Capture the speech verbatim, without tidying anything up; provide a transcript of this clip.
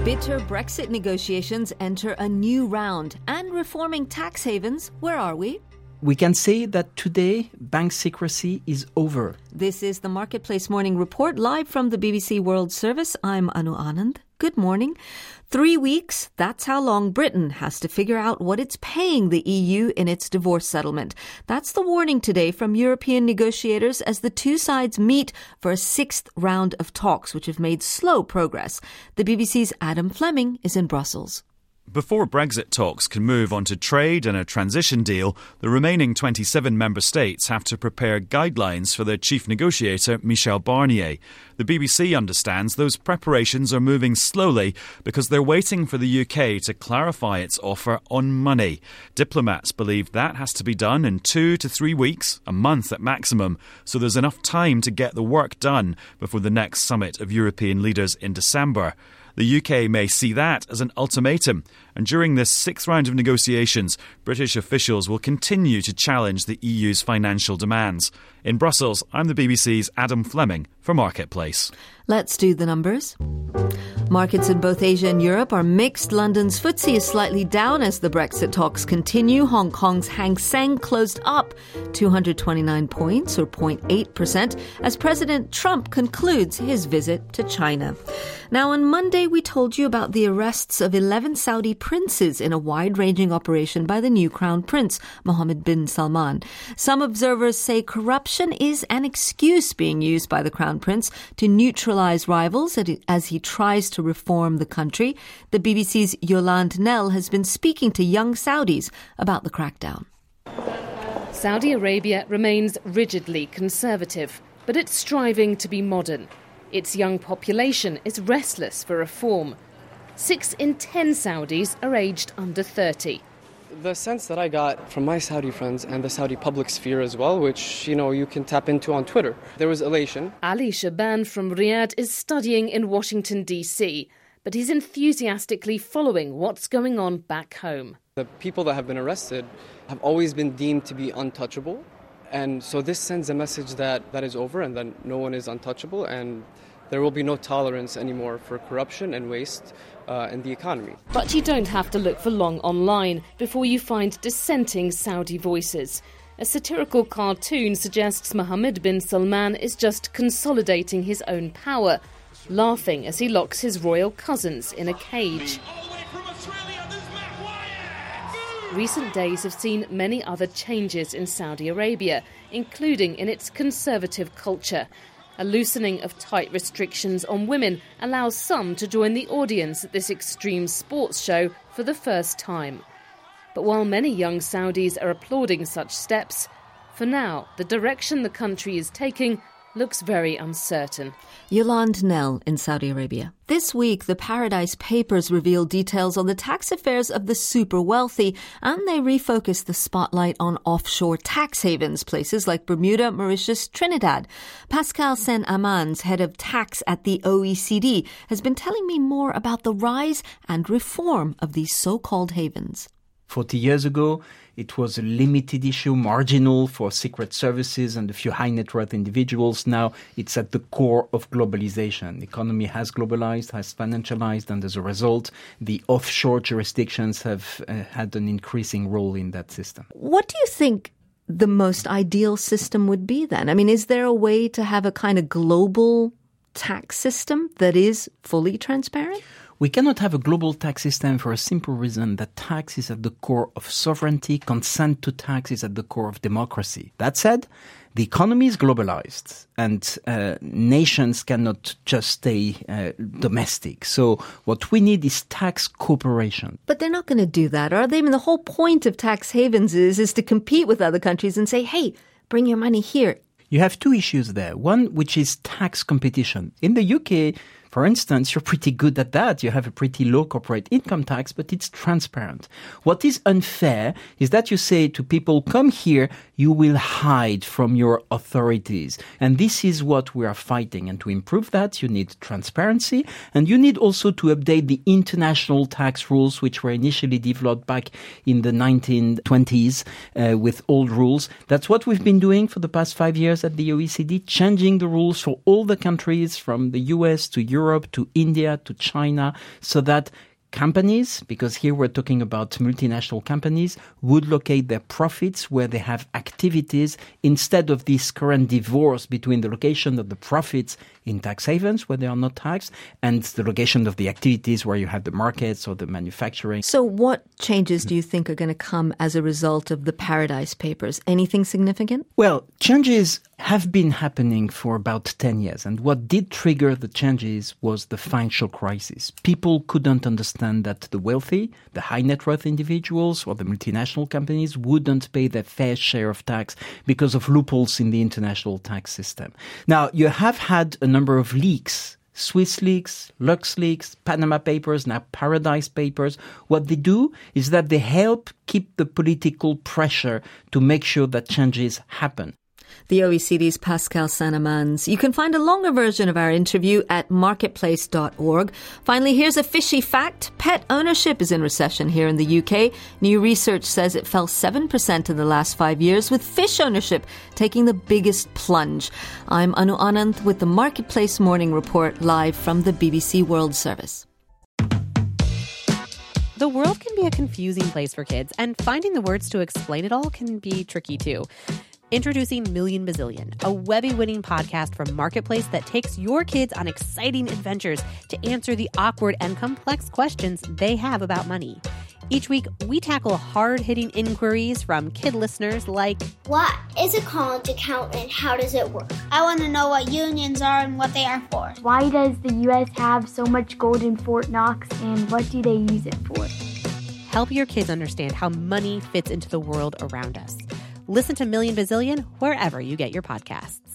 Bitter Brexit negotiations enter a new round. And reforming tax havens, where are we? We can say that today, bank secrecy is over. This is the Marketplace Morning Report, live from the B B C World Service. I'm Anu Anand. Good morning. Three weeks, that's how long Britain has to figure out what it's paying the E U in its divorce settlement. That's the warning today from European negotiators as the two sides meet for a sixth round of talks, which have made slow progress. The B B C's Adam Fleming is in Brussels. Before Brexit talks can move on to trade and a transition deal, the remaining twenty-seven member states have to prepare guidelines for their chief negotiator, Michel Barnier. The B B C understands those preparations are moving slowly because they're waiting for the U K to clarify its offer on money. Diplomats believe that has to be done in two to three weeks, a month at maximum, so there's enough time to get the work done before the next summit of European leaders in December. The U K may see that as an ultimatum, and during this sixth round of negotiations, British officials will continue to challenge the E U's financial demands. In Brussels, I'm the B B C's Adam Fleming for Marketplace. Let's do the numbers. Markets in both Asia and Europe are mixed. London's F T S E is slightly down as the Brexit talks continue. Hong Kong's Hang Seng closed up two hundred twenty-nine points, or zero point eight percent, as President Trump concludes his visit to China. Now, on Monday, we told you about the arrests of eleven Saudi princes in a wide-ranging operation by the new Crown Prince, Mohammed bin Salman. Some observers say corruption is an excuse being used by the Crown Prince to neutralize rivals as he tries to reform the country. The B B C's Yolande Nell has been speaking to young Saudis about the crackdown. Saudi Arabia remains rigidly conservative, but it's striving to be modern. Its young population is restless for reform. Six in ten Saudis are aged under thirty. The sense that I got from my Saudi friends and the Saudi public sphere as well, which, you know, you can tap into on Twitter, there was elation. Ali Shaban from Riyadh is studying in Washington, D C, but he's enthusiastically following what's going on back home. The people that have been arrested have always been deemed to be untouchable. And so this sends a message that that is over and that no one is untouchable and there will be no tolerance anymore for corruption and waste uh, in the economy. But you don't have to look for long online before you find dissenting Saudi voices. A satirical cartoon suggests Mohammed bin Salman is just consolidating his own power, laughing as he locks his royal cousins in a cage. Recent days have seen many other changes in Saudi Arabia, including in its conservative culture. A loosening of tight restrictions on women allows some to join the audience at this extreme sports show for the first time. But while many young Saudis are applauding such steps, for now, the direction the country is taking looks very uncertain. Yolande Nell in Saudi Arabia. This week, the Paradise Papers reveal details on the tax affairs of the super wealthy, and they refocus the spotlight on offshore tax havens, places like Bermuda, Mauritius, Trinidad. Pascal Saint-Amans, head of tax at the O E C D, has been telling me more about the rise and reform of these so-called havens. Forty years ago, it was a limited issue, marginal for secret services and a few high net worth individuals. Now it's at the core of globalization. The economy has globalized, has financialized, and as a result, the offshore jurisdictions have uh, had an increasing role in that system. What do you think the most ideal system would be then? I mean, is there a way to have a kind of global tax system that is fully transparent? We cannot have a global tax system for a simple reason that tax is at the core of sovereignty, consent to tax is at the core of democracy. That said, the economy is globalized and uh, nations cannot just stay uh, domestic. So what we need is tax cooperation. But they're not going to do that, are they? I mean, the whole point of tax havens is, is to compete with other countries and say, hey, bring your money here. You have two issues there. One, which is tax competition. In the U K, for instance, you're pretty good at that. You have a pretty low corporate income tax, but it's transparent. What is unfair is that you say to people, come here, you will hide from your authorities. And this is what we are fighting. And to improve that, you need transparency. And you need also to update the international tax rules, which were initially developed back in the nineteen twenties uh, with old rules. That's what we've been doing for the past five years at the O E C D, changing the rules for all the countries from the U S to Europe Europe, to India, to China, so that companies, because here we're talking about multinational companies, would locate their profits where they have activities instead of this current divorce between the location of the profits in tax havens where they are not taxed and the location of the activities where you have the markets or the manufacturing. So what changes do you think are going to come as a result of the Paradise Papers? Anything significant? Well, changes have been happening for about ten years. And what did trigger the changes was the financial crisis. People couldn't understand that the wealthy, the high net worth individuals or the multinational companies wouldn't pay their fair share of tax because of loopholes in the international tax system. Now, you have had a number of leaks. Swiss leaks, Lux leaks, Panama Papers, now Paradise Papers. What they do is that they help keep the political pressure to make sure that changes happen. The O E C D's Pascal Saint-Amans. You can find a longer version of our interview at marketplace dot org. Finally, here's a fishy fact. Pet ownership is in recession here in the U K. New research says it fell seven percent in the last five years, with fish ownership taking the biggest plunge. I'm Anu Anand with the Marketplace Morning Report live from the B B C World Service. The world can be a confusing place for kids, and finding the words to explain it all can be tricky too. Introducing Million Bazillion, a Webby-winning podcast from Marketplace that takes your kids on exciting adventures to answer the awkward and complex questions they have about money. Each week, we tackle hard-hitting inquiries from kid listeners like, what is a college account and how does it work? I want to know what unions are and what they are for. Why does the U S have so much gold in Fort Knox and what do they use it for? Help your kids understand how money fits into the world around us. Listen to Million Bazillion wherever you get your podcasts.